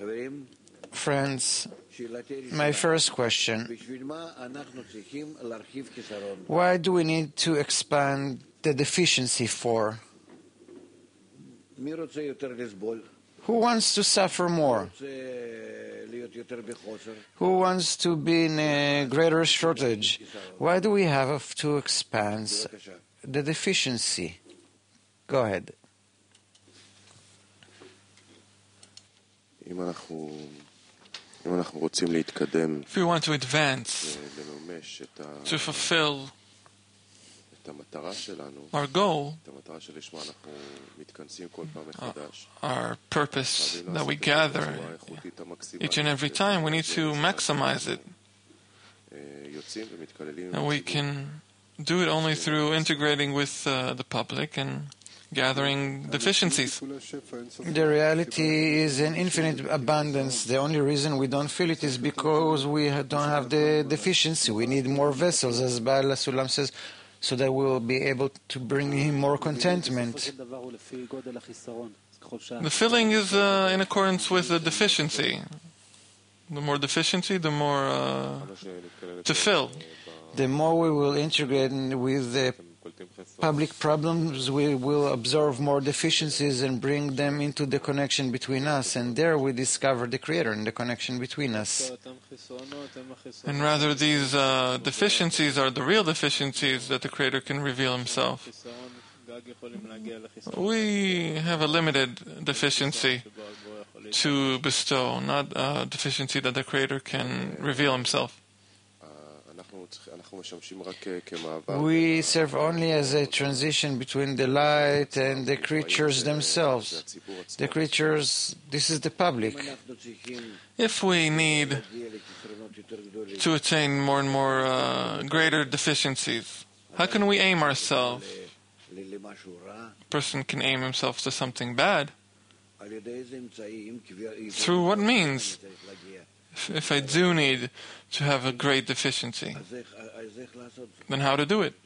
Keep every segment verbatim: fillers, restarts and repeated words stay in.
Friends, my first question: why do we need to expand the deficiency for? Who wants to suffer more? Who wants to be in a greater shortage? Why do we have to expand the deficiency? Go ahead. If we want to advance, to fulfill our goal, uh, our purpose that we gather each and every time, we need to maximize it. And we can do it only through integrating with uh, the public and gathering deficiencies. The reality is an infinite abundance. The only reason we don't feel it is because we don't have the deficiency. We need more vessels, as Baal HaSulam says, so that we will be able to bring him more contentment. The filling is uh, in accordance with the deficiency. The more deficiency, the more uh, to fill. The more we will integrate with the public problems, we will absorb more deficiencies and bring them into the connection between us. And there we discover the Creator and the connection between us. And rather, these uh, deficiencies are the real deficiencies that the Creator can reveal Himself. We have a limited deficiency to bestow, not a deficiency that the Creator can reveal Himself. We serve only as a transition between the light and the creatures themselves. The creatures, this is the public. If we need to attain more and more uh, greater deficiencies, how can we aim ourselves? A person can aim himself to something bad. Through what means? If, if I do need to have a great deficiency, then how to do it?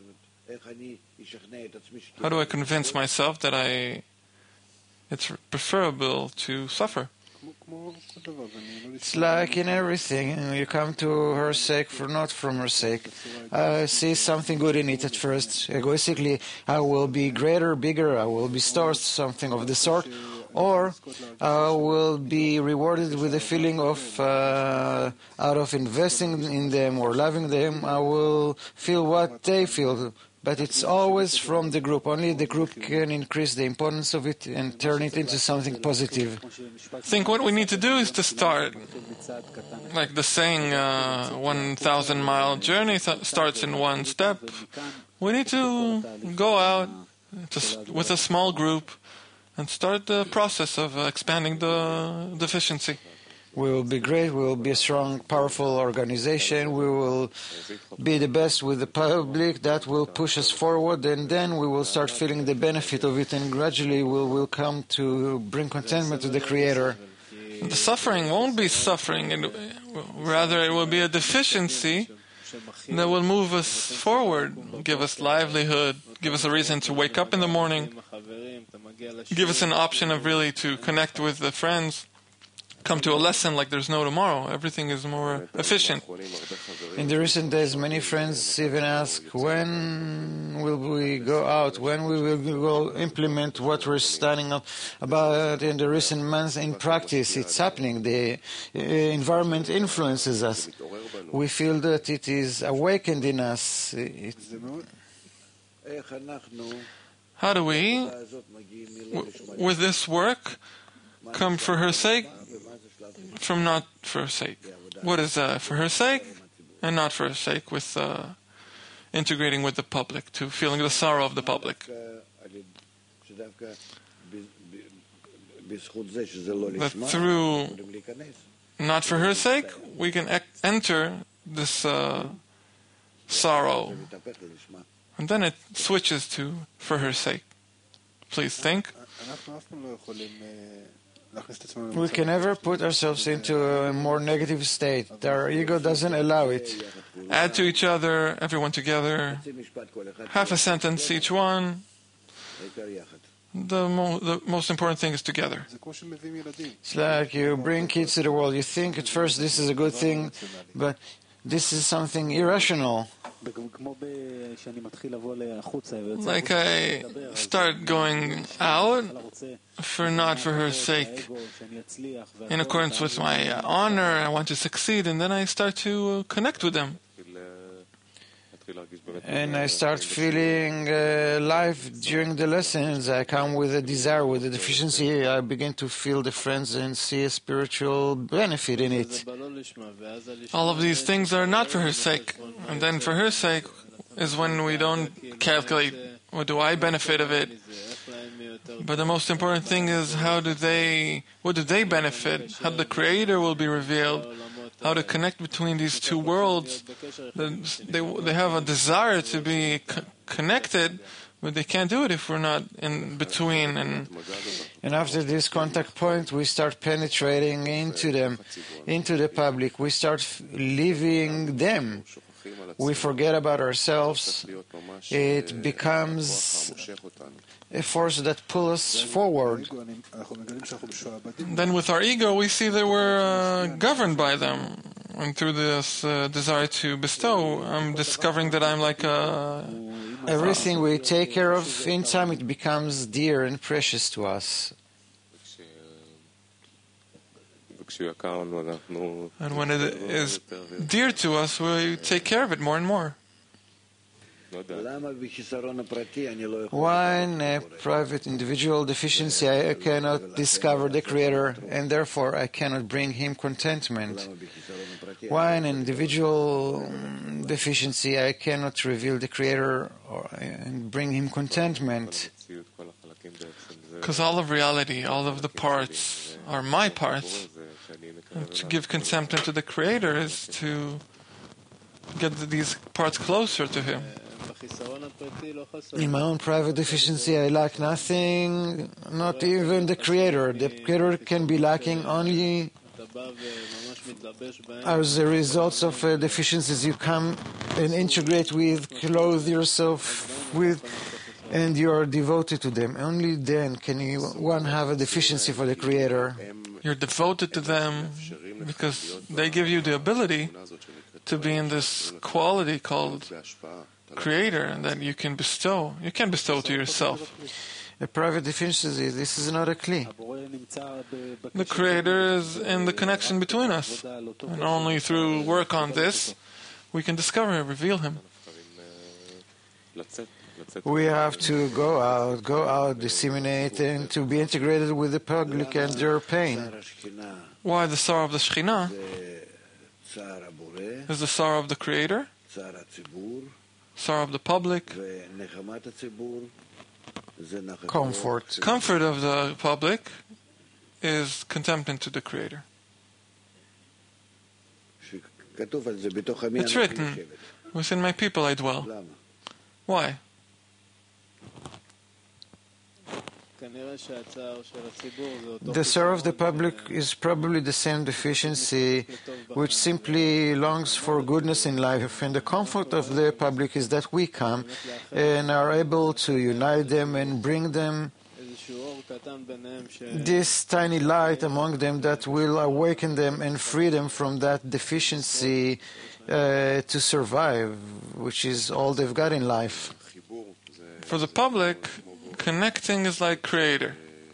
How do I convince myself that I it's preferable to suffer? It's like in everything. You come to her sake, for not from her sake. I see something good in it at first. Egoistically, I will be greater, bigger, I will bestow something of the sort. Or I will be rewarded with a feeling of, uh, out of investing in them or loving them, I will feel what they feel. But it's always from the group. Only the group can increase the importance of it and turn it into something positive. I think what we need to do is to start, like the saying, uh, one thousand mile journey th- starts in one step. We need to go out to, with a small group and start the process of uh, expanding the deficiency. We will be great, we will be a strong, powerful organization, we will be the best with the public, that will push us forward, and then we will start feeling the benefit of it, and gradually we will come to bring contentment to the Creator. The suffering won't be suffering, and rather it will be a deficiency that will move us forward, give us livelihood, give us a reason to wake up in the morning, give us an option of really to connect with the friends, come to a lesson like there's no tomorrow. Everything is more efficient. In the recent days, many friends even ask, when will we go out? When we will go implement what we're studying up about in the recent months in practice? It's happening. The uh, environment influences us. We feel that it is awakened in us. It, How do we, w- with this work, come for her sake, from not for her sake? What is uh, for her sake and not for her sake, with uh, integrating with the public, to feeling the sorrow of the public? That through not for her sake, we can ec- enter this uh, sorrow. And then it switches to for her sake. Please think. We can never put ourselves into a more negative state. Our ego doesn't allow it. Add to each other, everyone together, half a sentence each one. the, mo- the most important thing is together. It's like you bring kids to the world. You think at first this is a good thing, but this is something irrational. Like I start going out for not for her sake, in accordance with my uh, honor. I want to succeed, and then I start to uh, connect with them. And I start feeling uh, life during the lessons. I come with a desire, with a deficiency. I begin to feel the friends and see a spiritual benefit in it. All of these things are not for her sake. And then for her sake is when we don't calculate, what do I benefit of it? But the most important thing is how do they, what do they benefit? How the Creator will be revealed. How to connect between these two worlds. They, they have a desire to be co- connected, but they can't do it if we're not in between. And, and after this contact point, we start penetrating into them, into the public. We start f- living them. We forget about ourselves. It becomes a force that pulls us forward. Then with our ego, we see that we're uh, governed by them. And through this uh, desire to bestow, I'm discovering that I'm like a... Everything we take care of, in time it becomes dear and precious to us. And when it is dear to us, we take care of it more and more. Why in a private individual deficiency I cannot discover the Creator, and therefore I cannot bring Him contentment? Why in an individual deficiency I cannot reveal the Creator or, and bring Him contentment? Because all of reality, all of the parts are my parts. And to give contentment to the Creator is to get these parts closer to Him. In my own private deficiency, I lack nothing, not even the Creator. The Creator can be lacking only as a result of uh, deficiencies you come and integrate with, clothe yourself with, and you are devoted to them. Only then can you, one have a deficiency for the Creator. You're devoted to them because they give you the ability to be in this quality called Creator, and that you can bestow. You can bestow to yourself. A private deficiency, this is not a kli. The Creator is in the connection between us, and only through work on this we can discover and reveal Him. We have to go out, go out, disseminate, and to be integrated with the public and their pain. Why the sorrow of the Shekhinah is the sorrow of the Creator, sorrow of the public, comfort. Comfort of the public is contentment to the Creator. It's written, within my people I dwell. Why? The sorrow of the public is probably the same deficiency which simply longs for goodness in life, and the comfort of the public is that we come and are able to unite them and bring them this tiny light among them that will awaken them and free them from that deficiency uh, to survive, which is all they've got in life. For the public, connecting is like Creator.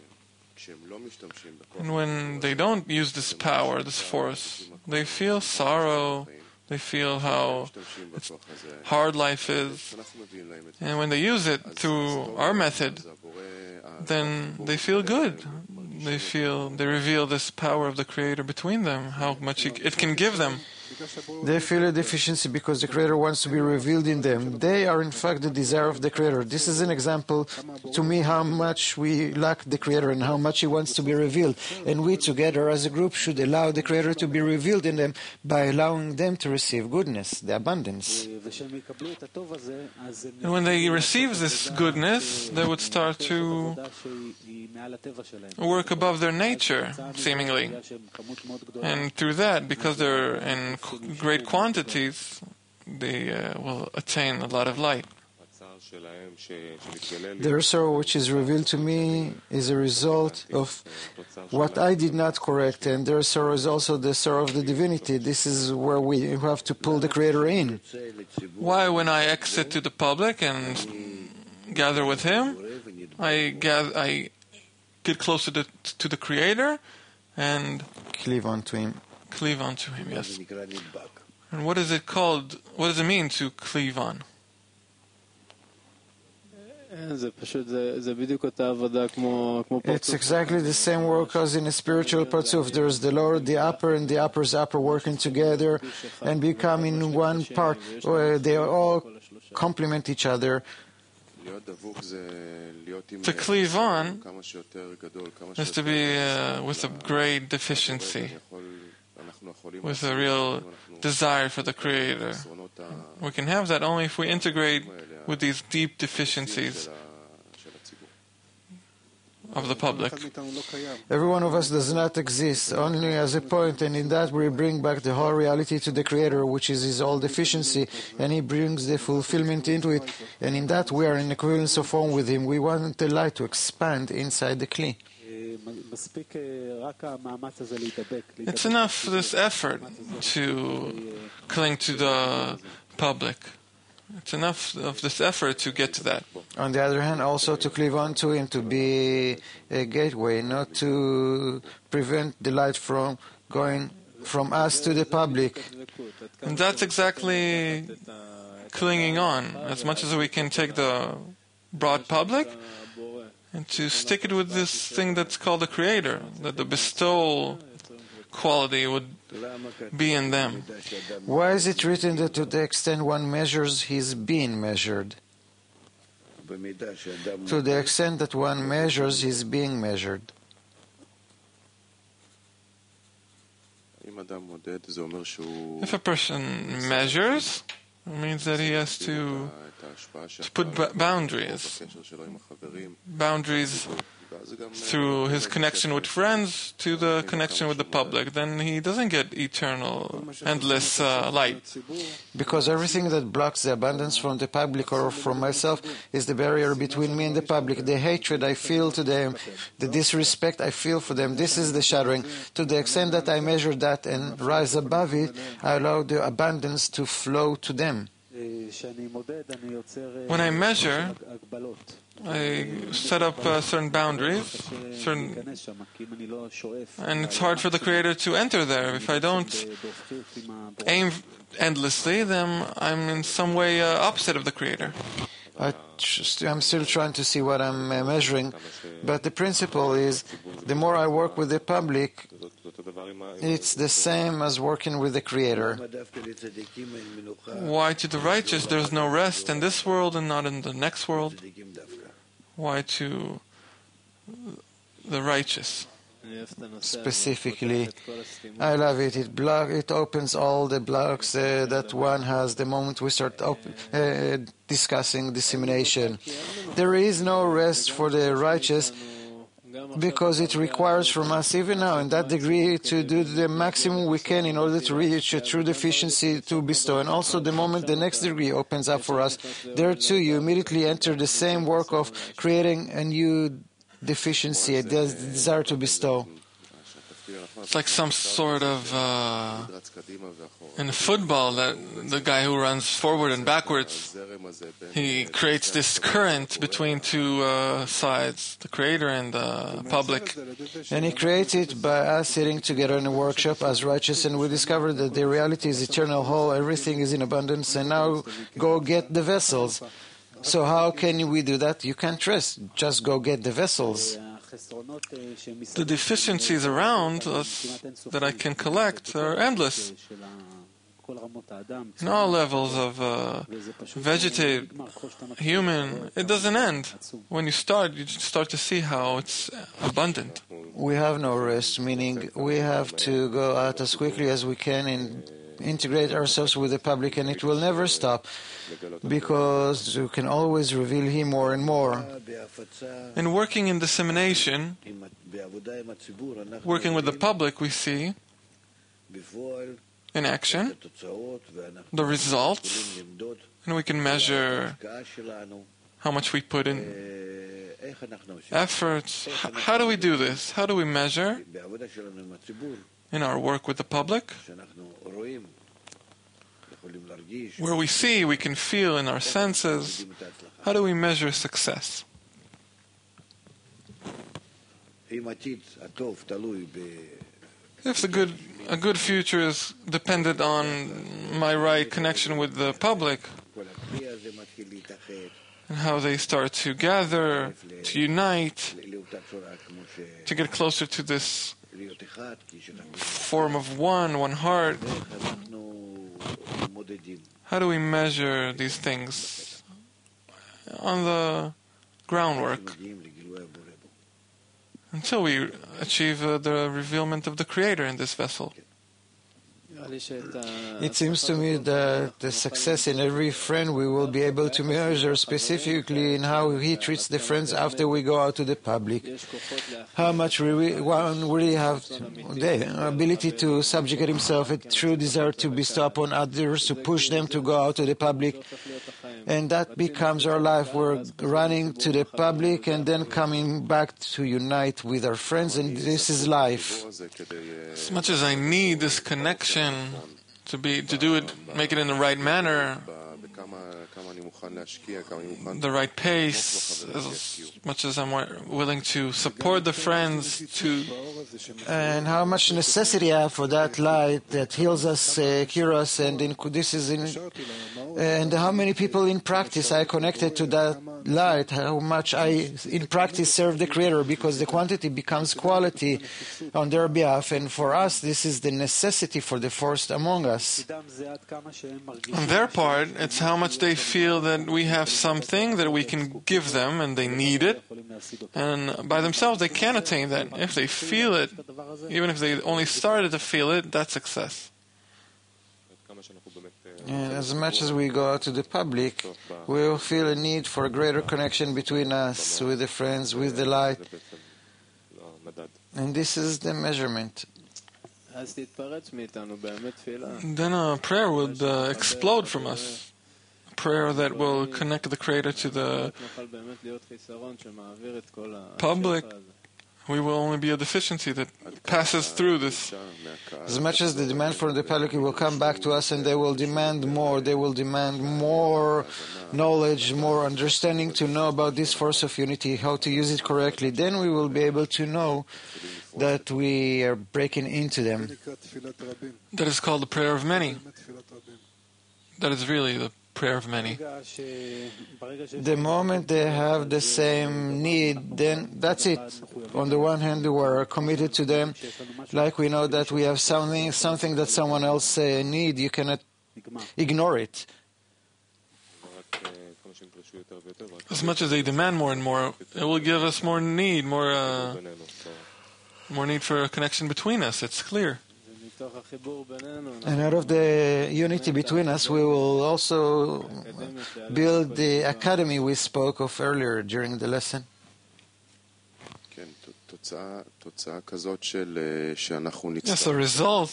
And when they don't use this power, this force, they feel sorrow, they feel how hard life is. And when they use it through our method, then they feel good. They feel, they reveal this power of the Creator between them, how much it can give them. They feel a deficiency because the Creator wants to be revealed in them. They are in fact the desire of the Creator. This is an example to me how much we lack the Creator and how much He wants to be revealed. And we together as a group should allow the Creator to be revealed in them by allowing them to receive goodness, the abundance. And when they receive this goodness, they would start to work above their nature, seemingly. And through that, because they're in great quantities, they uh, will attain a lot of light. Their sorrow which is revealed to me is a result of what I did not correct, and their sorrow is also the sorrow of the divinity. This is where we have to pull the Creator in. Why, when I exit to the public and gather with Him, I gather, I get closer to, to the Creator and cleave onto Him. Cleave onto Him, yes. And what is it called? What does it mean to cleave on? It's exactly the same work as in a spiritual Parzuf. There's the lower, the upper, and the upper's upper working together and becoming one part. They all complement each other. To cleave on is to be uh, with a great deficiency, with a real desire for the Creator. We can have that only if we integrate with these deep deficiencies of the public. Every one of us does not exist, only as a point, and in that we bring back the whole reality to the Creator, which is His all deficiency, and He brings the fulfillment into it, and in that we are in equivalence of form with Him. We want the light to expand inside the Kli. It's enough, this effort, to cling to the public. It's enough of this effort to get to that. On the other hand, also to cleave on to Him, to be a gateway, not to prevent the light from going from us to the public. And that's exactly clinging on, as much as we can take the broad public and to stick it with this thing that's called the Creator, that the bestowal quality would be in them. Why is it written that to the extent one measures, he's being measured? To the extent that one measures, he's being measured. If a person measures, it means that he has to, to put b- boundaries. Boundaries through his connection with friends to the connection with the public. Then he doesn't get eternal, endless uh, light. Because everything that blocks the abundance from the public or from myself is the barrier between me and the public. The hatred I feel to them, the disrespect I feel for them, this is the shattering. To the extent that I measure that and rise above it, I allow the abundance to flow to them. When I measure, I set up uh, certain boundaries, certain, and it's hard for the Creator to enter there. If I don't aim endlessly, then I'm in some way uh, opposite of the Creator. I just, I'm still trying to see what I'm uh, measuring, but the principle is the more I work with the public, it's the same as working with the Creator. Why to the righteous there's no rest in this world and not in the next world? Why to the righteous? Specifically, I love it. It block. It opens all the blocks uh, that one has the moment we start op- uh, discussing dissemination. There is no rest for the righteous because it requires from us, even now, in that degree, to do the maximum we can in order to reach a true deficiency to bestow. And also, the moment the next degree opens up for us, there too, you immediately enter the same work of creating a new deficiency, a desire to bestow. It's like some sort of, uh, in football, that the guy who runs forward and backwards, he creates this current between two uh, sides, the Creator and the public. And he creates it by us sitting together in a workshop as righteous, and we discover that the reality is eternal whole, everything is in abundance, and now go get the vessels. So how can we do that? You can't rest, just go get the vessels. The deficiencies around us that I can collect are endless. In all levels of uh, vegetative, human, it doesn't end. When you start, you start to see how it's abundant. We have no rest, meaning we have to go out as quickly as we can and integrate ourselves with the public, and it will never stop because you can always reveal Him more and more. In working in dissemination, working with the public, we see in action the results, and we can measure how much we put in efforts. H- how do we do this? How do we measure in our work with the public? Where we see, we can feel in our senses. How do we measure success? If the good, a good future is dependent on my right connection with the public, and how they start to gather, to unite, to get closer to this form of one, one heart. How do we measure these things on the groundwork until we achieve uh, the revealment of the Creator in this vessel? It seems to me that the success in every friend we will be able to measure specifically in how he treats the friends after we go out to the public. How much we, one really have the ability to subjugate himself, a true desire to bestow upon others, to push them to go out to the public. And that becomes our life. We're running to the public and then coming back to unite with our friends, and this is life. As much as I need this connection to be to do it, make it in the right manner, the right pace, as much as I'm willing to support the friends, to and how much necessity I have for that light that heals us, uh, cures us, and in, this is in, and how many people in practice I connected to that light, how much I in practice serve the Creator, because the quantity becomes quality on their behalf, and for us this is the necessity for the first among us. On their part, it's how much they feel that we have something that we can give them and they need it, and by themselves they can't attain that. If they feel it, even if they only started to feel it, that's success. And as much as we go out to the public, we will feel a need for a greater connection between us, with the friends, with the light. And this is the measurement. Then a prayer would uh, explode from us. A prayer that will connect the Creator to the public. We will only be a deficiency that passes through this. As much as the demand for the public will come back to us, and they will demand more, they will demand more knowledge, more understanding to know about this force of unity, how to use it correctly. Then we will be able to know that we are breaking into them. That is called the prayer of many. That is really the prayer of many. The moment they have the same need, then that's it. On the one hand, we are committed to them, like we know that we have something, something that someone else uh, need. You cannot ignore it. As much as they demand more and more, it will give us more need, more, uh, more need for a connection between us. It's clear. And out of the unity between us, we will also build the academy we spoke of earlier during the lesson. Yes, a result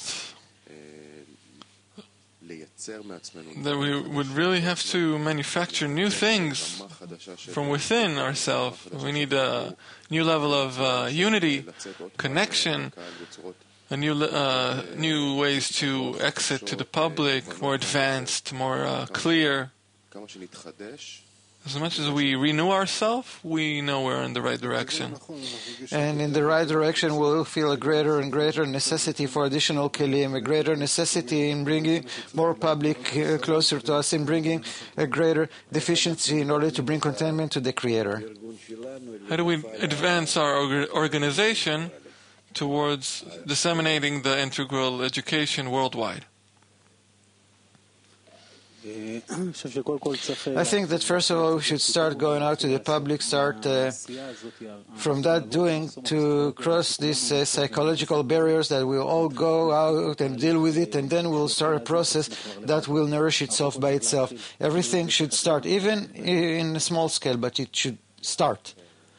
that we would really have to manufacture new things from within ourselves. We need a new level of uh, unity, connection, a new uh, new ways to exit to the public, more advanced, more uh, clear. As much as we renew ourselves, we know we're in the right direction. And in the right direction, we'll feel a greater and greater necessity for additional kelim, a greater necessity in bringing more public uh, closer to us, in bringing a greater deficiency in order to bring contentment to the Creator. How do we advance our orga- organization towards disseminating the integral education worldwide? I think that first of all we should start going out to the public, start uh, from that doing to cross these uh, psychological barriers, that we'll all go out and deal with it, and then we'll start a process that will nourish itself by itself. Everything should start, even in a small scale, but it should start.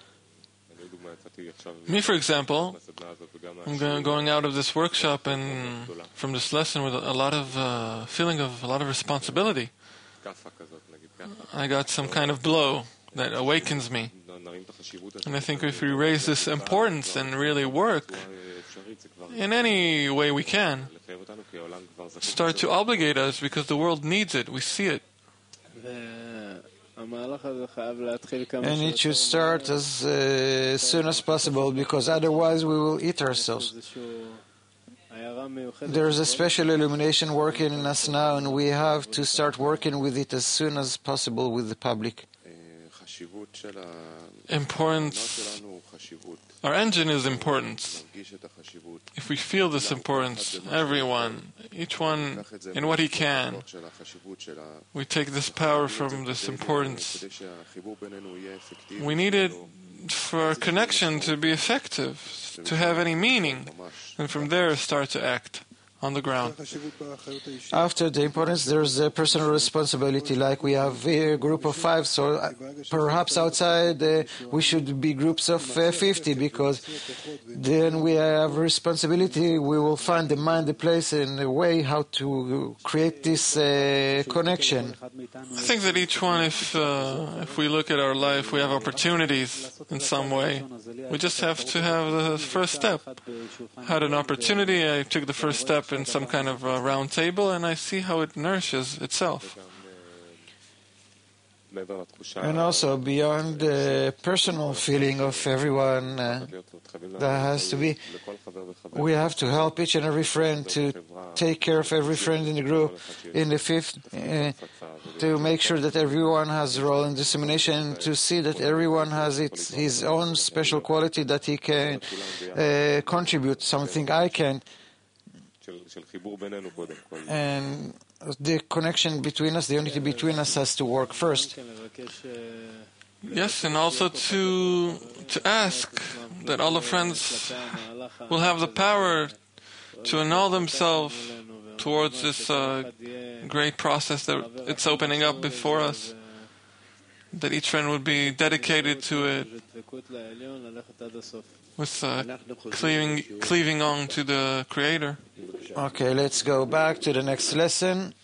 Me, for example, I'm going out of this workshop and from this lesson with a lot of uh, feeling of a lot of responsibility. I got some kind of blow that awakens me. And I think if we raise this importance and really work in any way we can, start to obligate us because the world needs it, we see it. And it should start as uh, soon as possible, because otherwise we will eat ourselves. There's a special illumination working in us now, and we have to start working with it as soon as possible with the public. Importance. Our engine is importance. If we feel this importance, everyone, each one in what he can, we take this power from this importance. We need it for our connection to be effective, to have any meaning, and from there start to act on the ground. After the importance, there's a personal responsibility, like we have a group of five, so perhaps outside uh, we should be groups of uh, fifty, because then we have responsibility. We will find the mind, the place, and the way how to create this uh, connection. I think that each one, if, uh, if we look at our life, we have opportunities in some way. We just have to have the first step. I had an opportunity, I took the first step in some kind of a round table, and I see how it nourishes itself. And also beyond the personal feeling of everyone uh, that has to be, we have to help each and every friend to take care of every friend in the group. In the fifth, uh, to make sure that everyone has a role in dissemination, to see that everyone has its, his own special quality that he can uh, contribute, something I can. And the connection between us, the unity between us has to work first. Yes, and also to to ask that all the friends will have the power to annul themselves towards this uh, great process that it's opening up before us, that each friend would be dedicated to it with uh, cleaving, cleaving on to the Creator. Okay, let's go back to the next lesson.